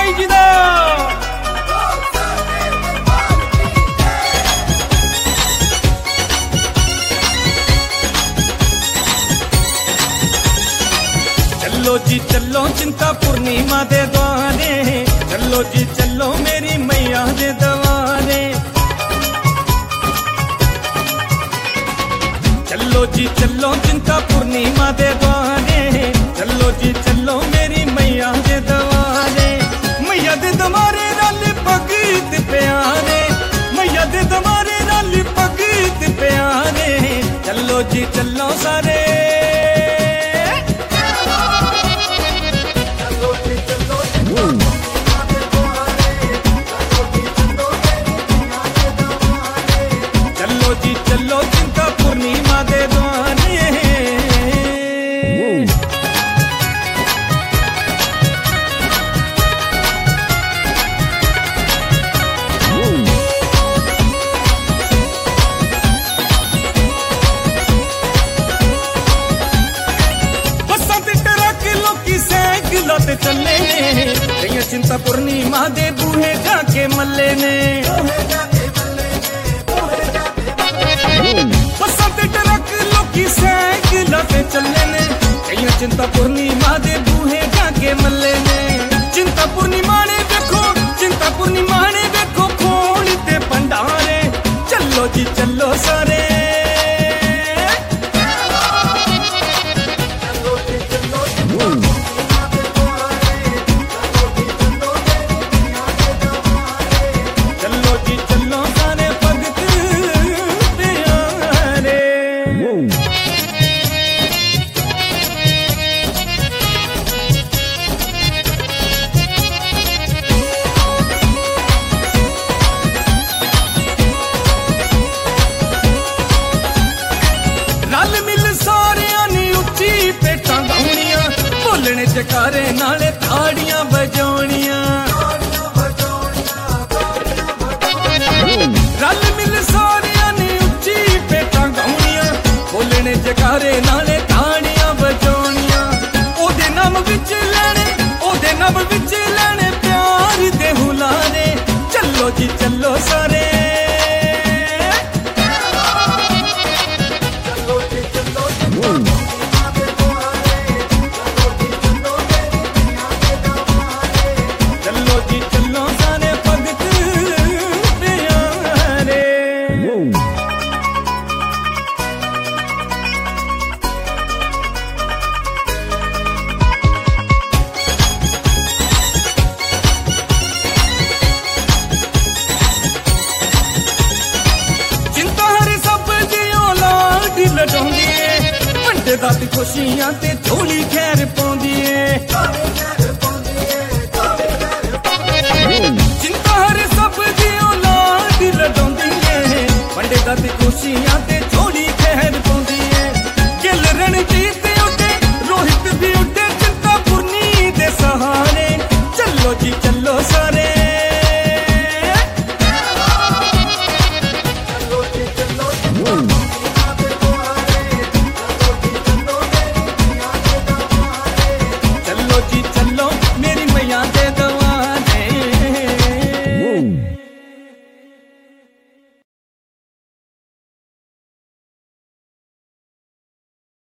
साईं जी दा। चलो जी चलो चिंता पूर्णिमा दे द्वारे, चलो जी चलो मेरी मैया दे द्वारे। चलो जी चलो चिंता पूर्णिमा दे द्वारे, चलो जी चलो मेरी मैया दे द्वारे। मैया दे द्वारे रल भगत प्यारे, मैया दे द्वारे रल भगत प्यारे। चलो जी चलो सारे, चलो जी चलो चिंता पूर्णिमा दे द्वारे। बसां ते ट्रक लोकी साइकिलां ते चले ने, कई चिंता पूर्णिमा दे बूहे जाके मल्ले ने। बसां ते ट्रक लोकी साइकिलां ते चले ने, कई चिंता पूर्णिमा दे बूहे जाके मल्ले ने। चिंता पूर्णिमा ने देखो, चिंता पूर्णिमा ने देखो खोल ते भंडारे। चलो जी चलो सारे, चलो जी चलो सारे भगत प्यारे। रल मिल सारियां नी उच्ची पेटां गाउणियां, बोलने जकारे नाले ताड़ियां बजाउणियां। रल मिल सारियां नी उच्ची पेटां गाउणियां, बोलने जकारे नाले ताड़ियां बजाउणियां। ओदे नाम विच लैणे, ओदे नाम विच लैणे प्यार दे हुलारे। चलो जी चलो सारे, चलो जी चलो सारे भगत प्यारे। चिंता हर सब जियो लाड लडौंदी ए, वंडे दाती खुशियां ते झोली खैर पाउंदी ए। चिंता हर सब जियो लाड लडौंदी ए, वंडे दाती खुशियां ते झोली खैर पाउंदी ए। गिल रणजीत उठे, रोहित भी उठे चिंता पूर्णी दे सहारे। चलो जी